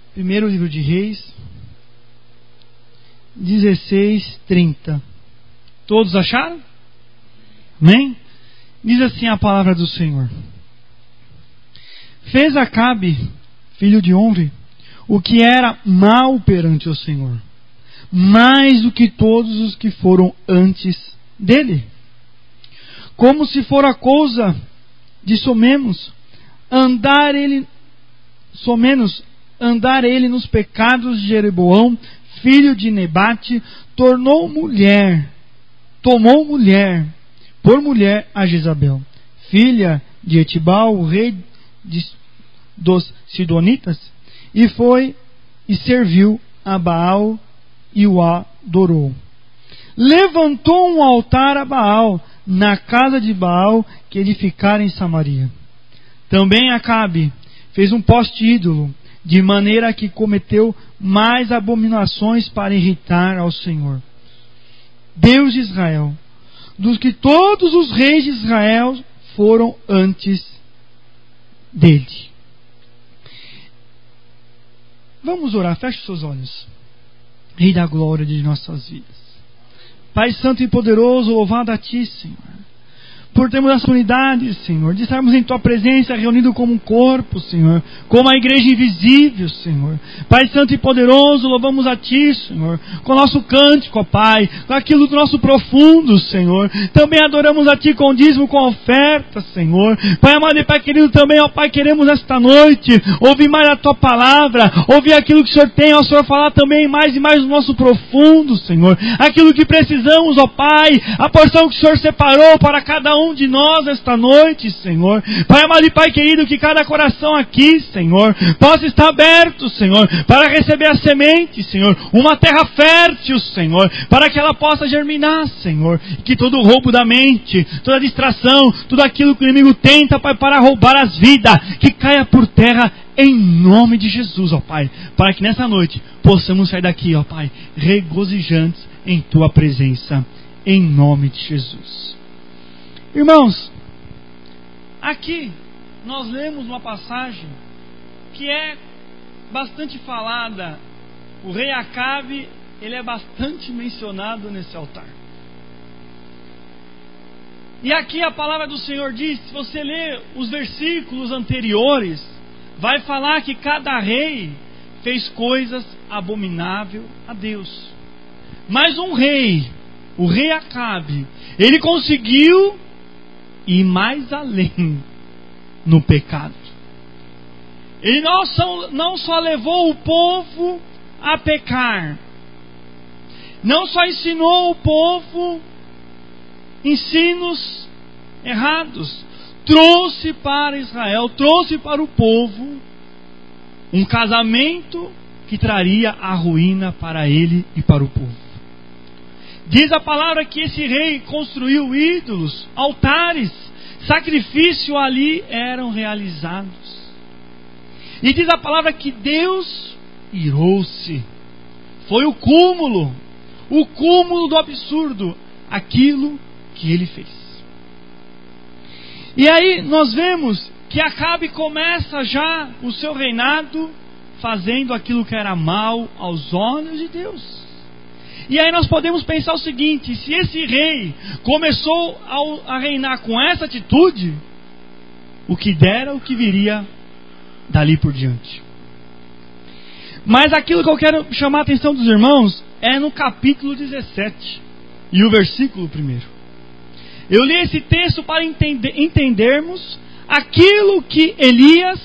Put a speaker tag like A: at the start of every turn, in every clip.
A: Primeiro livro de Reis, 16:30. Todos acharam? Amém? Diz assim a palavra do Senhor: Fez Acabe, filho de Omri, o que era mal perante o Senhor, mais do que todos os que foram antes dele. Como se fora coisa de somenos andar ele nos pecados de Jeroboão, filho de Nebate, tomou mulher por mulher a Jezabel, filha de Etibal, o rei dos Sidonitas, e foi e serviu a Baal e o adorou. Levantou um altar a Baal na casa de Baal que edificara em Samaria. Também Acabe fez um poste ídolo, de maneira que cometeu mais abominações para irritar ao Senhor, Deus de Israel, dos que todos os reis de Israel foram antes dele. Vamos orar, feche seus olhos. Rei da glória de nossas vidas, Pai santo e poderoso, louvado a Ti, Senhor, por termos essa unidade, Senhor, de estarmos em Tua presença, reunidos como um corpo, Senhor, como a igreja invisível, Senhor. Pai santo e poderoso, louvamos a Ti, Senhor, com o nosso cântico, ó Pai, com aquilo do nosso profundo, Senhor. Também adoramos a Ti com dízimo, com oferta, Senhor. Pai amado e Pai querido, também, ó Pai, queremos esta noite ouvir mais a Tua palavra, ouvir aquilo que o Senhor tem, ó Senhor, falar também mais e mais do nosso profundo, Senhor. Aquilo que precisamos, ó Pai, a porção que o Senhor separou para cada um de nós esta noite, Senhor. Pai amado e Pai querido, que cada coração aqui, Senhor, possa estar aberto, Senhor, para receber a semente, Senhor, uma terra fértil, Senhor, para que ela possa germinar, Senhor, e que todo roubo da mente, toda distração, tudo aquilo que o inimigo tenta, Pai, para roubar as vidas, que caia por terra em nome de Jesus, ó Pai, para que nessa noite possamos sair daqui, ó Pai, regozijantes em Tua presença, em nome de Jesus. Irmãos, aqui nós lemos uma passagem que é bastante falada. O rei Acabe, ele é bastante mencionado nesse altar. E aqui a palavra do Senhor diz, se você ler os versículos anteriores, vai falar que cada rei fez coisas abomináveis a Deus. Mas um rei, o rei Acabe, ele conseguiu ir mais além no pecado. Ele não só levou o povo a pecar, não só ensinou o povo ensinos errados, trouxe para Israel, trouxe para o povo um casamento que traria a ruína para ele e para o povo. Diz a palavra que esse rei construiu ídolos, altares, sacrifício ali eram realizados. E diz a palavra que Deus irou-se. Foi o cúmulo do absurdo, aquilo que ele fez. E aí nós vemos que Acabe começa já o seu reinado fazendo aquilo que era mal aos olhos de Deus. E aí nós podemos pensar o seguinte: se esse rei começou a reinar com essa atitude, o que dera, o que viria dali por diante. Mas aquilo que eu quero chamar a atenção dos irmãos é no capítulo 17 e o versículo 1. Eu li esse texto para entendermos aquilo que Elias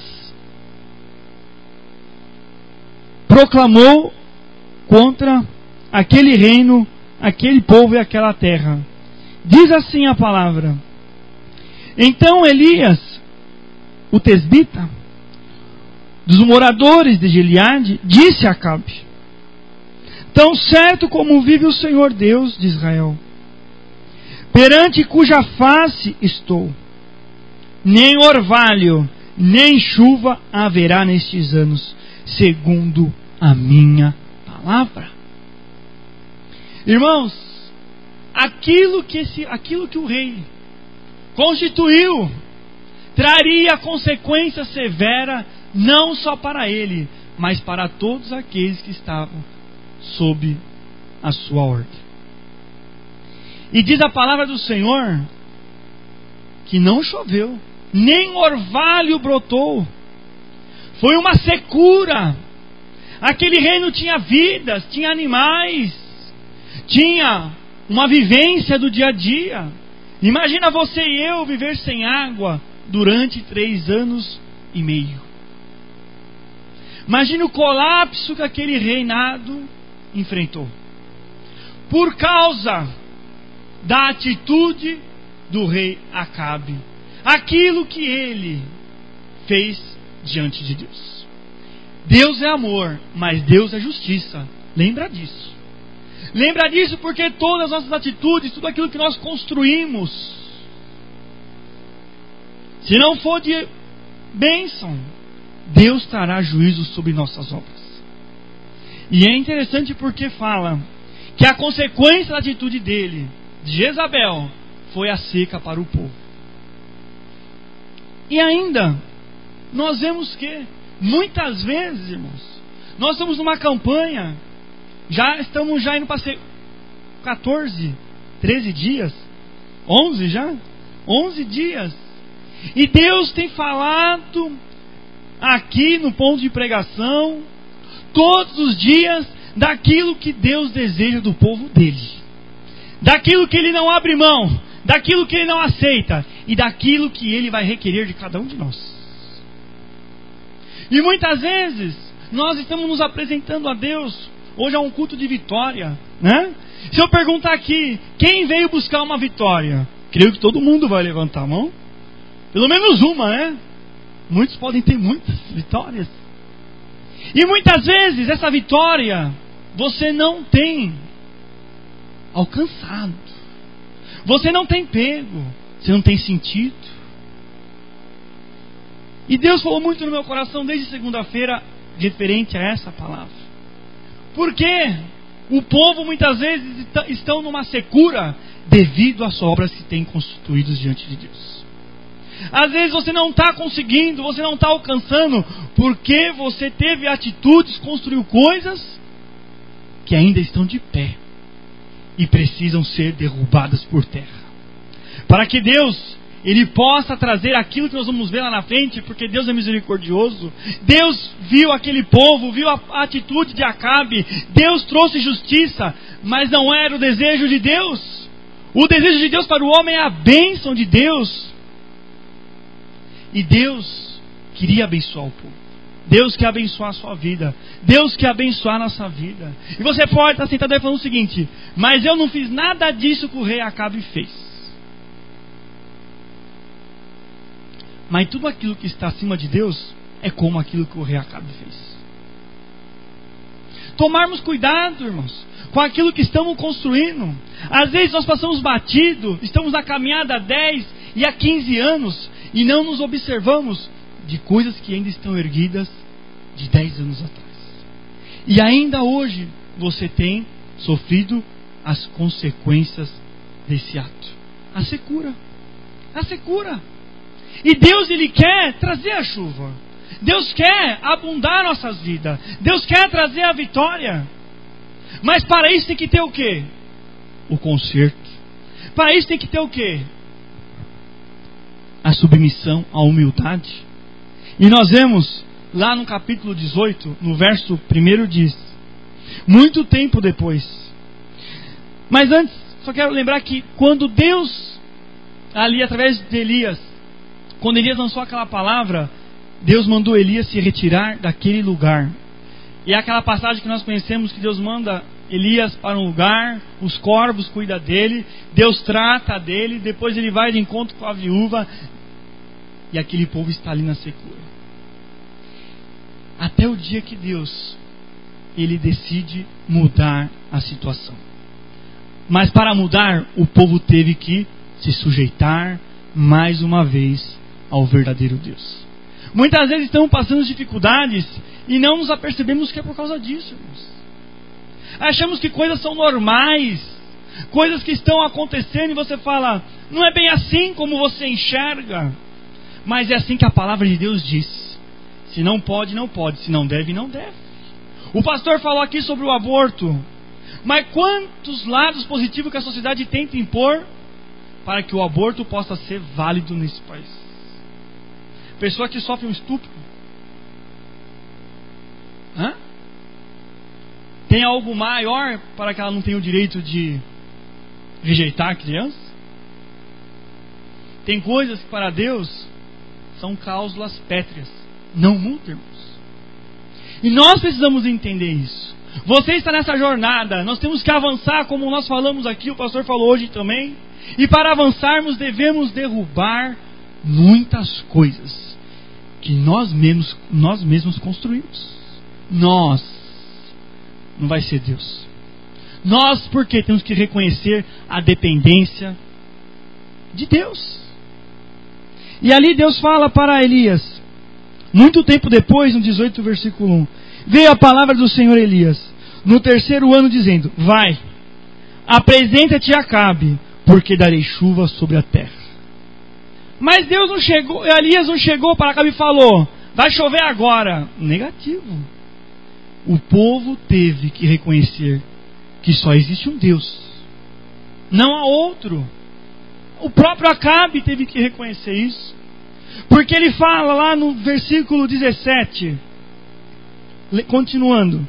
A: proclamou contra aquele reino, aquele povo e aquela terra. Diz assim a palavra: então Elias, o tesbita, dos moradores de Gileade, disse a Acabe: tão certo como vive o Senhor Deus de Israel, perante cuja face estou, nem orvalho, nem chuva haverá nestes anos, segundo a minha palavra. Irmãos, aquilo que o rei constituiu traria consequência severa não só para ele, mas para todos aqueles que estavam sob a sua ordem. E diz a palavra do Senhor que não choveu, nem orvalho brotou. Foi uma secura. Aquele reino tinha vidas, tinha animais, tinha uma vivência do dia a dia. Imagina você e eu viver sem água durante 3 anos e meio. Imagina o colapso que aquele reinado enfrentou. Por causa da atitude do rei Acabe. Aquilo que ele fez diante de Deus. Deus é amor, mas Deus é justiça. Lembra disso. Lembra disso porque todas as nossas atitudes, tudo aquilo que nós construímos, se não for de bênção, Deus trará juízo sobre nossas obras. E é interessante porque fala que a consequência da atitude dele, de Jezabel, foi a seca para o povo. E ainda, nós vemos que muitas vezes, irmãos, nós estamos numa campanha, estamos indo para 14, 13 dias, 11 já? 11 dias. E Deus tem falado aqui no ponto de pregação, todos os dias, daquilo que Deus deseja do povo dele. Daquilo que ele não abre mão, daquilo que ele não aceita, e daquilo que ele vai requerer de cada um de nós. E muitas vezes, nós estamos nos apresentando a Deus. Hoje é um culto de vitória, né? Se eu perguntar aqui, quem veio buscar uma vitória? Creio que todo mundo vai levantar a mão. Pelo menos uma, né? Muitos podem ter muitas vitórias. E muitas vezes essa vitória você não tem alcançado. Você não tem pego. Você não tem sentido. E Deus falou muito no meu coração desde segunda-feira referente a essa palavra. Porque o povo muitas vezes estão numa secura devido às obras que têm constituídas diante de Deus. Às vezes você não está conseguindo, você não está alcançando, porque você teve atitudes, construiu coisas que ainda estão de pé e precisam ser derrubadas por terra. Para que Deus, Ele possa trazer aquilo que nós vamos ver lá na frente, porque Deus é misericordioso. Deus viu aquele povo, viu a atitude de Acabe, Deus trouxe justiça, mas não era o desejo de Deus. O desejo de Deus para o homem é a bênção de Deus. E Deus queria abençoar o povo. Deus quer abençoar a sua vida. Deus quer abençoar a nossa vida. E você pode estar sentado aí falando o seguinte: mas eu não fiz nada disso que o rei Acabe fez. Mas tudo aquilo que está acima de Deus é como aquilo que o rei Acabe fez. Tomarmos cuidado, irmãos, com aquilo que estamos construindo. Às vezes nós passamos batido, estamos na caminhada há 10 e há 15 anos e não nos observamos de coisas que ainda estão erguidas de 10 anos atrás. E ainda hoje você tem sofrido as consequências desse ato. A secura. A secura. E Deus, Ele quer trazer a chuva. Deus quer abundar nossas vidas. Deus quer trazer a vitória. Mas para isso tem que ter o quê? O conserto. Para isso tem que ter o quê? A submissão, a humildade. E nós vemos lá no capítulo 18, no verso 1 diz: muito tempo depois. Mas antes, só quero lembrar que quando Deus, ali através de Elias, quando Elias lançou aquela palavra, Deus mandou Elias se retirar daquele lugar. E é aquela passagem que nós conhecemos, que Deus manda Elias para um lugar, os corvos cuidam dele, Deus trata dele, depois ele vai de encontro com a viúva, e aquele povo está ali na secura. Até o dia que Deus, Ele decide mudar a situação. Mas para mudar, o povo teve que se sujeitar mais uma vez ao verdadeiro Deus. Muitas vezes estamos passando dificuldades e não nos apercebemos que é por causa disso, irmãos. Achamos que coisas são normais, coisas que estão acontecendo, e você fala: não é bem assim como você enxerga. Mas é assim que a palavra de Deus diz: Se não pode, não pode. Se não deve, não deve. O pastor falou aqui sobre o aborto. Mas quantos lados positivos que a sociedade tenta impor para que o aborto possa ser válido nesse país? Pessoa que sofre um estupro. Tem algo maior para que ela não tenha o direito de rejeitar a criança? Tem coisas que para Deus são cláusulas pétreas. Não mudam, irmãos. E nós precisamos entender isso. Você está nessa jornada. Nós temos que avançar, como nós falamos aqui, o pastor falou hoje também. E para avançarmos devemos derrubar muitas coisas que nós mesmos construímos. Nós. Não vai ser Deus. Nós, porque temos que reconhecer a dependência de Deus. E ali Deus fala para Elias, muito tempo depois, no 18 versículo 1, veio a palavra do Senhor Elias, no 3º ano, dizendo: vai, apresenta-te a Acabe, porque darei chuva sobre a terra. Mas Deus não chegou, Elias não chegou para Acabe e falou: vai chover agora. Negativo. O povo teve que reconhecer que só existe um Deus, não há outro. O próprio Acabe teve que reconhecer isso, porque ele fala lá no versículo 17, continuando: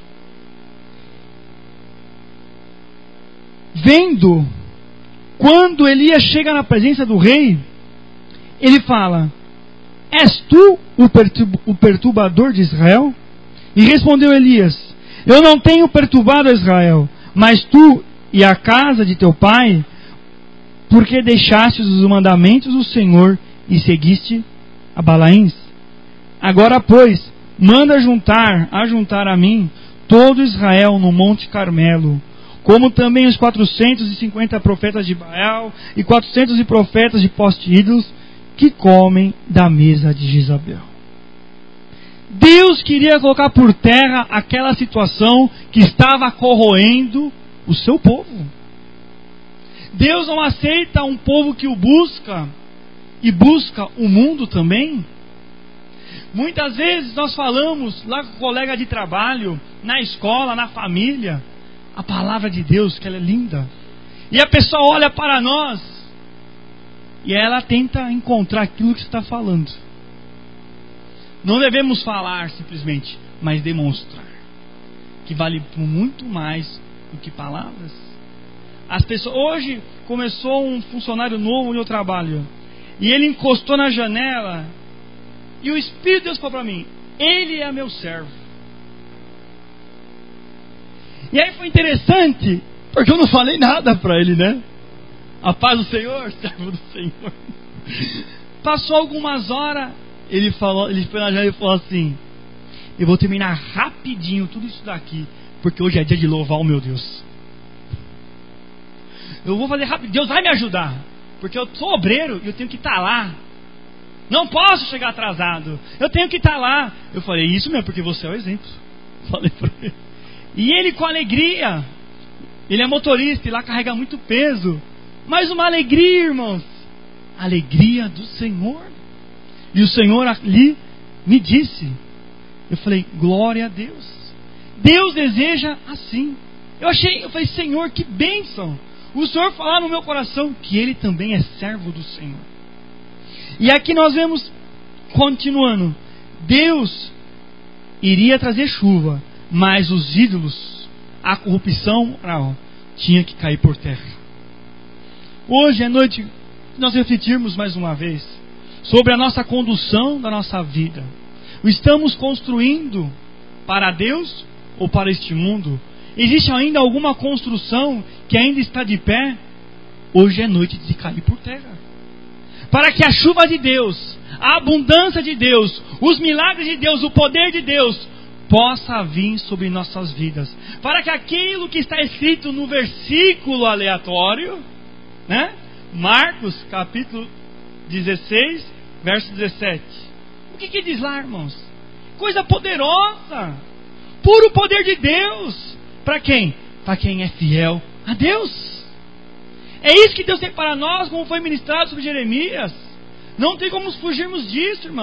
A: vendo, quando Elias chega na presença do rei, ele fala: és tu o perturbador de Israel? E respondeu Elias: eu não tenho perturbado Israel, mas tu e a casa de teu pai, porque deixastes os mandamentos do Senhor e seguiste a Balaíns. Agora, pois, manda ajuntar a mim todo Israel no Monte Carmelo, como também os 450 profetas de Baal e 400 profetas de poste ídolos que comem da mesa de Jezabel. Deus queria colocar por terra aquela situação que estava corroendo o seu povo. Deus não aceita um povo que o busca e busca o mundo também. Muitas vezes nós falamos lá com o colega de trabalho, na escola, na família, a palavra de Deus, que ela é linda. E a pessoa olha para nós e ela tenta encontrar aquilo que você está falando. Não devemos falar simplesmente, mas demonstrar, que vale muito mais do que palavras. As pessoas, hoje começou um funcionário novo no meu trabalho, e ele encostou na janela, e o Espírito de Deus falou para mim: ele é meu servo. E aí foi interessante, porque eu não falei nada para ele, né? A paz do Senhor, servo do Senhor. Passou algumas horas, ele foi na janela e falou assim: eu vou terminar rapidinho tudo isso daqui, porque hoje é dia de louvar o meu Deus. Eu vou fazer rápido, Deus vai me ajudar, porque eu sou obreiro e eu tenho que estar lá. Não posso chegar atrasado, eu tenho que estar lá. Eu falei: isso mesmo, porque você é o exemplo. Falei para ele. E ele, com alegria, ele é motorista e lá carrega muito peso, mas uma alegria, irmãos, alegria do Senhor. E o Senhor ali me disse, eu falei: glória a Deus. Deus deseja assim. Eu falei: Senhor, que bênção o Senhor falar no meu coração que Ele também é servo do Senhor. E aqui nós vemos, continuando, Deus iria trazer chuva, mas os ídolos, a corrupção, tinha que cair por terra. Hoje é noite nós refletirmos mais uma vez sobre a nossa condução da nossa vida. Estamos construindo para Deus ou para este mundo? Existe ainda alguma construção que ainda está de pé? Hoje é noite de cair por terra, para que a chuva de Deus, a abundância de Deus, os milagres de Deus, o poder de Deus possa vir sobre nossas vidas, para que aquilo que está escrito no versículo aleatório, né? Marcos capítulo 16 verso 17, o que diz lá, irmãos? Coisa poderosa, puro poder de Deus. Para quem? Para quem é fiel a Deus. É isso que Deus tem para nós, como foi ministrado sobre Jeremias. Não tem como fugirmos disso, irmão.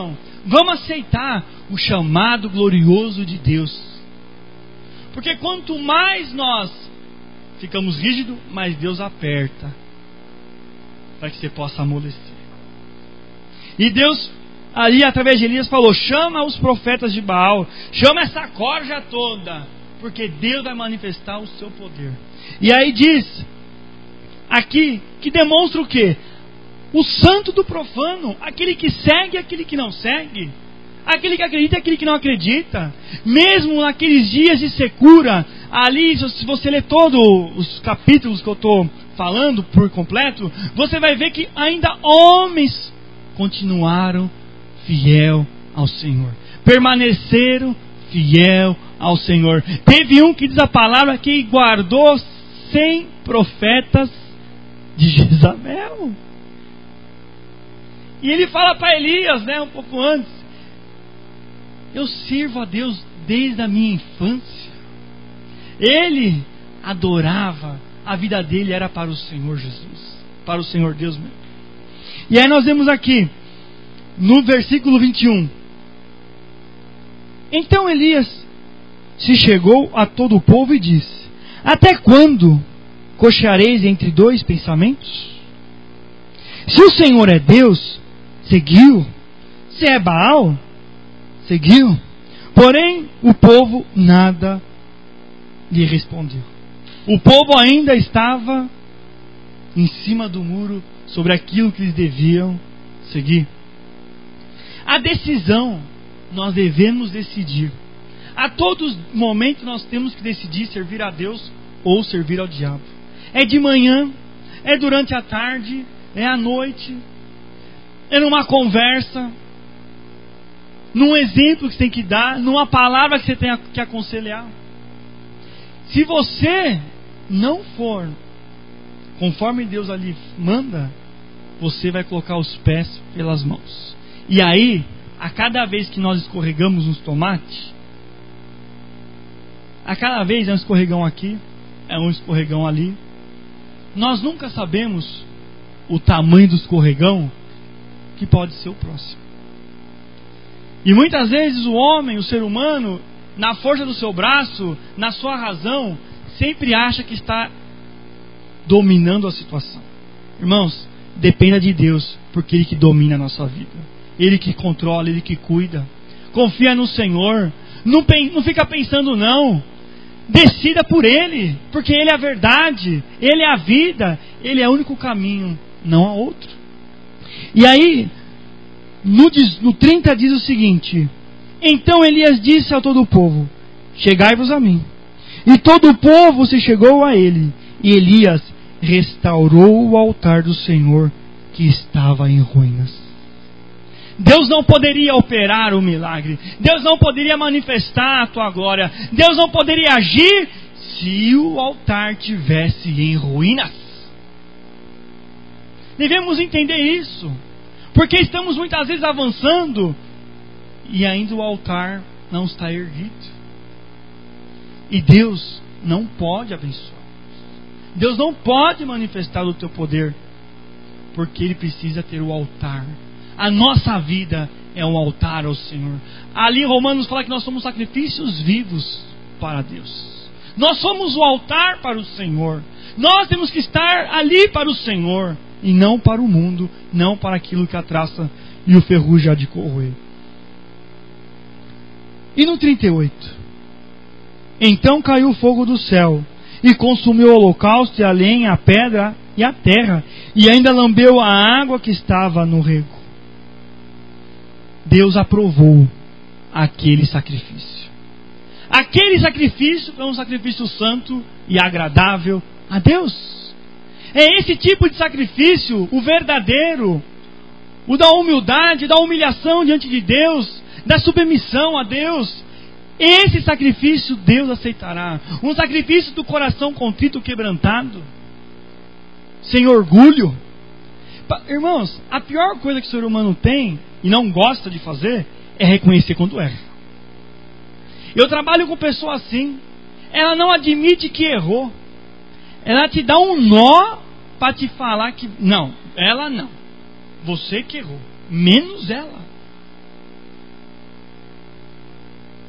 A: Vamos aceitar o chamado glorioso de Deus. Porque quanto mais nós ficamos rígidos, mais Deus aperta, para que você possa amolecer. E Deus, ali através de Elias, falou: chama os profetas de Baal, chama essa corja toda, porque Deus vai manifestar o seu poder. E aí diz aqui, que demonstra o quê? O santo do profano, aquele que segue e aquele que não segue, aquele que acredita e aquele que não acredita. Mesmo naqueles dias de secura, ali, se você ler todos os capítulos que eu estou falando por completo, você vai ver que ainda homens continuaram fiel ao Senhor, permaneceram fiel ao Senhor. Teve um que diz a palavra que guardou 100 profetas de Jezabel. E ele fala para Elias, um pouco antes: eu sirvo a Deus desde a minha infância. Ele adorava, a vida dele era para o Senhor Jesus, para o Senhor Deus mesmo. E aí nós vemos aqui, no versículo 21. Então Elias se chegou a todo o povo e disse: até quando cocheareis entre dois pensamentos? Se o Senhor é Deus, seguiu. Se é Baal, seguiu. Porém, o povo nada lhe respondeu. O povo ainda estava em cima do muro sobre aquilo que eles deviam seguir. A decisão, nós devemos decidir. A todos momentos nós temos que decidir servir a Deus ou servir ao diabo. É de manhã, é durante a tarde, é à noite, é numa conversa, num exemplo que você tem que dar, numa palavra que você tem que aconselhar. Se você não for conforme Deus ali manda, você vai colocar os pés pelas mãos. E aí, a cada vez que nós escorregamos nos tomates, a cada vez é um escorregão aqui, é um escorregão ali. Nós nunca sabemos o tamanho do escorregão que pode ser o próximo. E muitas vezes o homem, o ser humano, na força do seu braço, na sua razão, sempre acha que está dominando a situação. Irmãos, dependa de Deus, porque Ele que domina a nossa vida, Ele que controla, Ele que cuida. Confia no Senhor, não fica pensando não. Decida por Ele, porque Ele é a verdade, Ele é a vida, Ele é o único caminho, não há outro. E aí, no 30 diz o seguinte: então Elias disse a todo o povo: chegai-vos a mim. E todo o povo se chegou a ele, e Elias restaurou o altar do Senhor que estava em ruínas. Deus não poderia operar o milagre, Deus não poderia manifestar a tua glória, Deus não poderia agir se o altar tivesse em ruínas. Devemos entender isso, porque estamos muitas vezes avançando e ainda o altar não está erguido. E Deus não pode abençoar, Deus não pode manifestar o teu poder, porque Ele precisa ter o altar. A nossa vida é um altar ao Senhor. Ali Romanos fala que nós somos sacrifícios vivos para Deus. Nós somos o altar para o Senhor. Nós temos que estar ali para o Senhor, e não para o mundo, não para aquilo que a traça e o ferrugem há de corroer. E no 38: então caiu o fogo do céu e consumiu o holocausto e a lenha, a pedra e a terra, e ainda lambeu a água que estava no rego. Deus aprovou aquele sacrifício. Aquele sacrifício é um sacrifício santo e agradável a Deus. É esse tipo de sacrifício, o verdadeiro, o da humildade, da humilhação diante de Deus, da submissão a Deus. Esse sacrifício Deus aceitará. Um sacrifício do coração contrito, quebrantado, sem orgulho. Irmãos, a pior coisa que o ser humano tem e não gosta de fazer é reconhecer quando erra. Eu trabalho com pessoa assim. Ela não admite que errou. Ela te dá um nó para te falar que não, ela não. Você que errou, menos ela.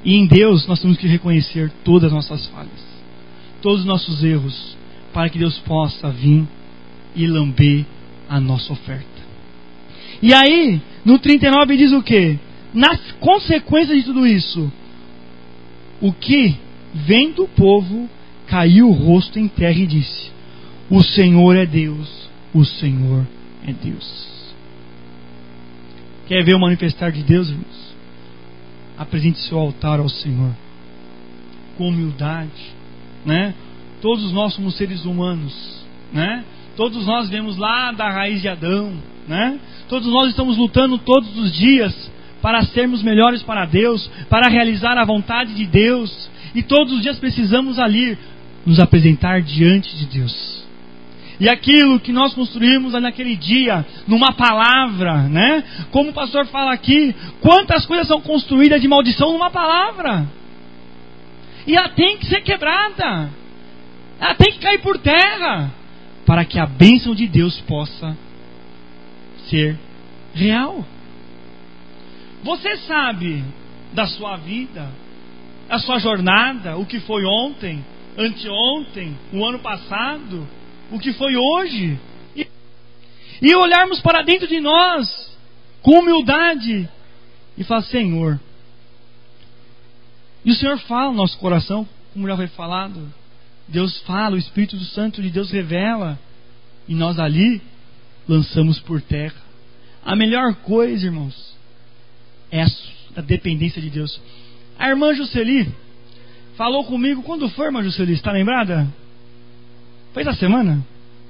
A: E em Deus nós temos que reconhecer todas as nossas falhas, todos os nossos erros, para que Deus possa vir e lamber a nossa oferta. E aí, no 39 diz o quê? Nas consequências de tudo isso, o que, vendo o povo, caiu o rosto em terra e disse: o Senhor é Deus, o Senhor é Deus. Quer ver o manifestar de Deus, irmãos? Apresente seu altar ao Senhor com humildade, né? Todos nós somos seres humanos, né? Todos nós viemos lá da raiz de Adão, né? Todos nós estamos lutando todos os dias para sermos melhores para Deus, para realizar a vontade de Deus, e todos os dias precisamos ali nos apresentar diante de Deus. E aquilo que nós construímos naquele dia, numa palavra, né? Como o pastor fala aqui, quantas coisas são construídas de maldição numa palavra? E ela tem que ser quebrada, ela tem que cair por terra, para que a bênção de Deus possa ser real. Você sabe da sua vida, da sua jornada, o que foi ontem, anteontem, o ano passado, o que foi hoje, e olharmos para dentro de nós com humildade e falar: Senhor. E o Senhor fala no nosso coração, como já foi falado. Deus fala, o Espírito Santo de Deus revela, e nós ali lançamos por terra. A melhor coisa, irmãos, é a dependência de Deus. A irmã Jusceli falou comigo, quando foi, irmã Jusceli? Está lembrada? Foi essa semana?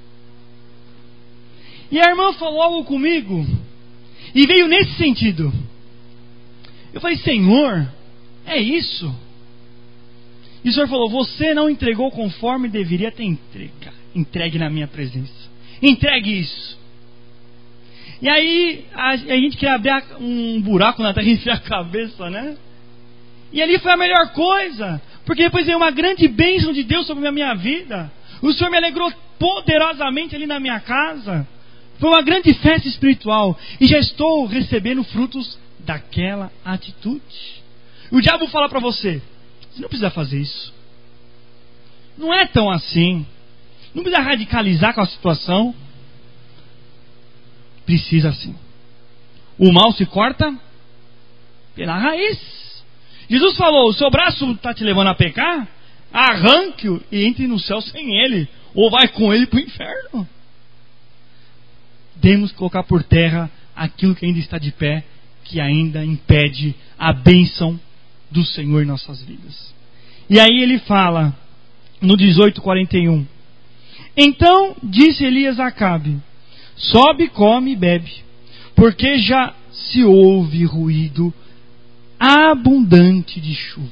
A: E a irmã falou algo comigo, e veio nesse sentido. Eu falei: Senhor, é isso? E o Senhor falou: você não entregou conforme deveria ter entregue na minha presença. Entregue isso. E aí a gente quer abrir um buraco na terra e enfiar a cabeça, né? E ali foi a melhor coisa, porque depois veio uma grande bênção de Deus sobre a minha vida. O Senhor me alegrou poderosamente ali na minha casa. Foi uma grande festa espiritual, e já estou recebendo frutos daquela atitude. O diabo fala para você: você não precisa fazer isso, não é tão assim, não precisa radicalizar com a situação. Precisa sim. O mal se corta pela raiz. Jesus falou: o seu braço está te levando a pecar, arranque-o e entre no céu sem ele, ou vai com ele para o inferno. Temos que colocar por terra aquilo que ainda está de pé, que ainda impede a bênção do Senhor em nossas vidas. E aí ele fala no 18:41: então disse Elias a Acabe: sobe, come e bebe, porque já se ouve ruído abundante de chuva.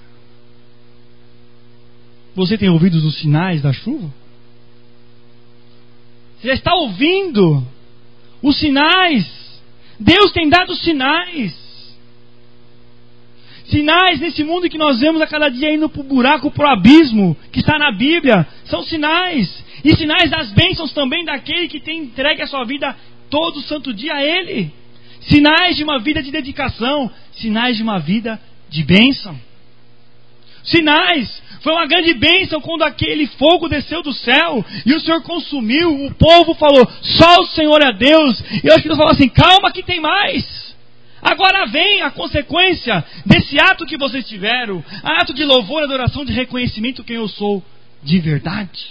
A: Você tem ouvido os sinais da chuva? Você já está ouvindo os sinais? Deus tem dado sinais. Sinais nesse mundo que nós vemos a cada dia indo para o buraco, para o abismo, que está na Bíblia. São sinais. E sinais das bênçãos também daquele que tem entregue a sua vida todo santo dia a Ele. Sinais de uma vida de dedicação. Sinais de uma vida de bênção. Sinais. Foi uma grande bênção quando aquele fogo desceu do céu e o Senhor consumiu. O povo falou: só o Senhor é Deus. E eu acho que Deus falou assim: calma que tem mais. Agora vem a consequência desse ato que vocês tiveram, ato de louvor, adoração, de reconhecimento quem eu sou de verdade.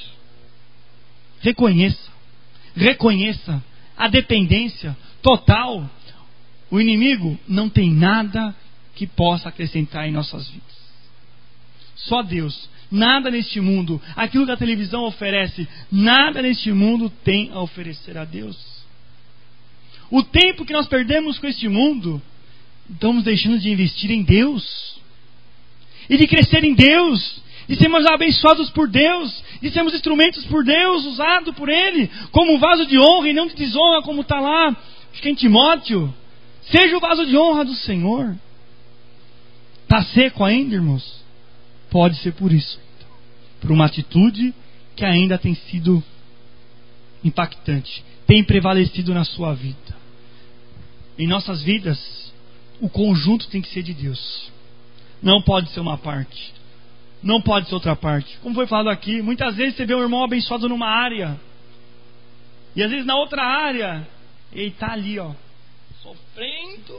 A: Reconheça a dependência total. O inimigo não tem nada que possa acrescentar em nossas vidas. Só Deus. Nada neste mundo, aquilo que a televisão oferece, nada neste mundo tem a oferecer a Deus. O tempo que nós perdemos com este mundo, estamos deixando de investir em Deus, e de crescer em Deus, de sermos abençoados por Deus, de sermos instrumentos por Deus, usados por Ele, como um vaso de honra e não de desonra, como está lá, acho que em Timóteo. Seja o vaso de honra do Senhor. Está seco ainda, irmãos? Pode ser por isso, por uma atitude que ainda tem sido impactante, tem prevalecido na sua vida. Em nossas vidas, o conjunto tem que ser de Deus. Não pode ser uma parte. Não pode ser outra parte. Como foi falado aqui, muitas vezes você vê um irmão abençoado numa área, e às vezes na outra área ele está ali, sofrendo,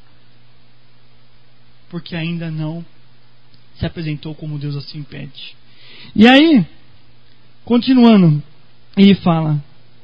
A: porque ainda não se apresentou como Deus assim pede. E aí, continuando, ele fala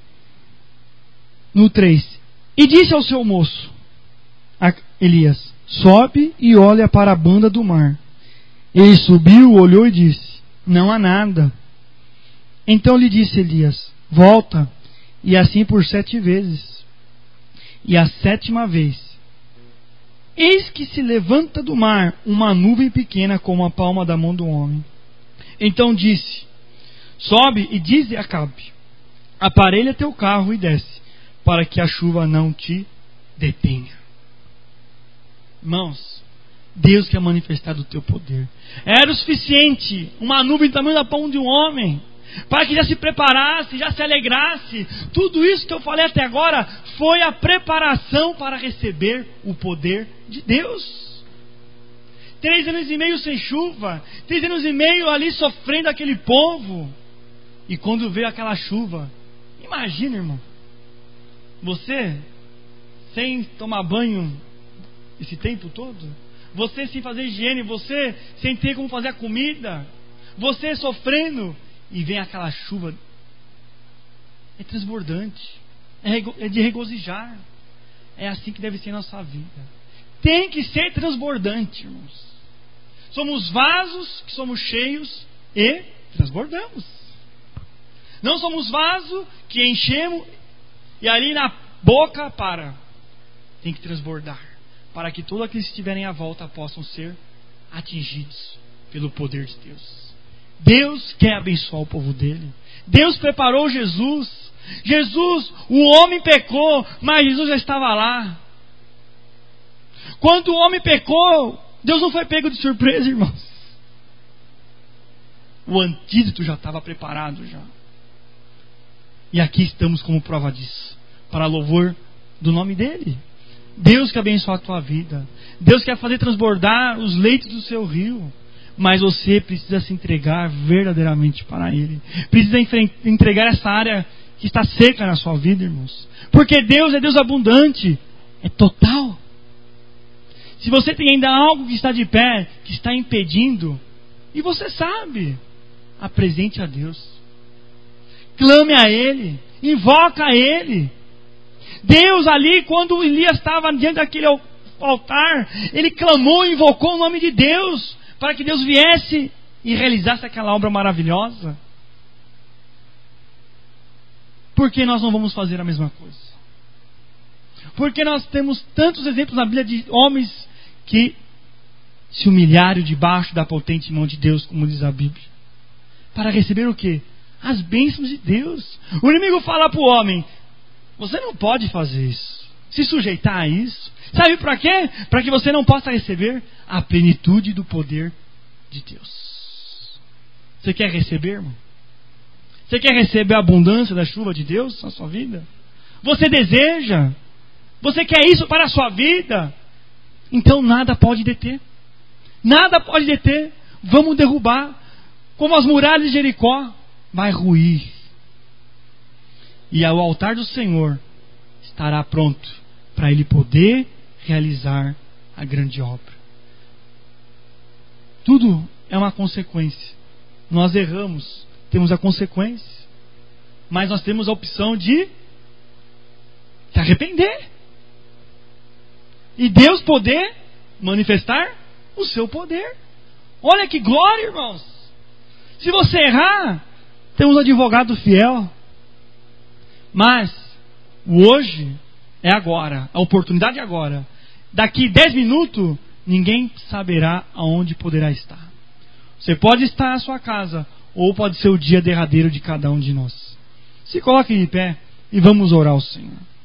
A: no 3: e disse ao seu moço, Elias: sobe e olha para a banda do mar. Ele subiu, olhou e disse: não há nada. Então lhe disse Elias: volta, e assim por 7 vezes. E a 7ª vez, eis que se levanta do mar uma nuvem pequena como a palma da mão do homem. Então disse: sobe e dize a Acabe: aparelha teu carro e desce, para que a chuva não te detenha. Irmãos, Deus quer manifestar do teu poder. Era o suficiente uma nuvem do tamanho da palma de um homem para que já se preparasse, já se alegrasse. Tudo isso que eu falei até agora foi a preparação para receber o poder de Deus. 3 anos e meio sem chuva, 3 anos e meio ali sofrendo aquele povo, e quando veio aquela chuva, imagina, irmão, você sem tomar banho esse tempo todo, você sem fazer higiene, você sem ter como fazer a comida, você sofrendo, e vem aquela chuva. É transbordante, é de regozijar. É assim que deve ser a nossa vida. Tem que ser transbordante, irmãos. Somos vasos que somos cheios e transbordamos. Não somos vaso que enchemos e ali na boca para. Tem que transbordar, para que todos aqueles que estiverem à volta possam ser atingidos pelo poder de Deus. Deus quer abençoar o povo dele. Deus preparou Jesus. Jesus, o homem pecou, mas Jesus já estava lá. Quando o homem pecou, Deus não foi pego de surpresa, irmãos. O antídoto já estava preparado já. E aqui estamos como prova disso, para louvor do nome dele. Deus quer abençoar a tua vida. Deus quer fazer transbordar os leitos do seu rio. Mas você precisa se entregar verdadeiramente para Ele. Precisa entregar essa área que está seca na sua vida, irmãos. Porque Deus é Deus abundante. É total. Se você tem ainda algo que está de pé, que está impedindo, e você sabe, apresente a Deus. Clame a Ele. Invoca a Ele. Deus ali, quando Elias estava diante daquele altar, ele clamou e invocou o nome de Deus, para que Deus viesse e realizasse aquela obra maravilhosa. Por que nós não vamos fazer a mesma coisa? Porque nós temos tantos exemplos na Bíblia de homens que se humilharam debaixo da potente mão de Deus, como diz a Bíblia, para receber o quê? As bênçãos de Deus. O inimigo fala para o homem: você não pode fazer isso, se sujeitar a isso. Sabe para quê? Para que você não possa receber a plenitude do poder de Deus. Você quer receber, irmão? Você quer receber a abundância da chuva de Deus na sua vida? Você deseja? Você quer isso para a sua vida? Então nada pode deter. Nada pode deter. Vamos derrubar. Como as muralhas de Jericó, vai ruir. E o altar do Senhor estará pronto para Ele poder realizar a grande obra. Tudo é uma consequência. Nós erramos, temos a consequência, mas nós temos a opção de se arrepender e Deus poder manifestar o seu poder. Olha que glória, irmãos. Se você errar, temos um advogado fiel. Mas o hoje é agora, a oportunidade é agora. Daqui 10 minutos, ninguém saberá aonde poderá estar. Você pode estar na sua casa, ou pode ser o dia derradeiro de cada um de nós. Se coloque de pé e vamos orar ao Senhor.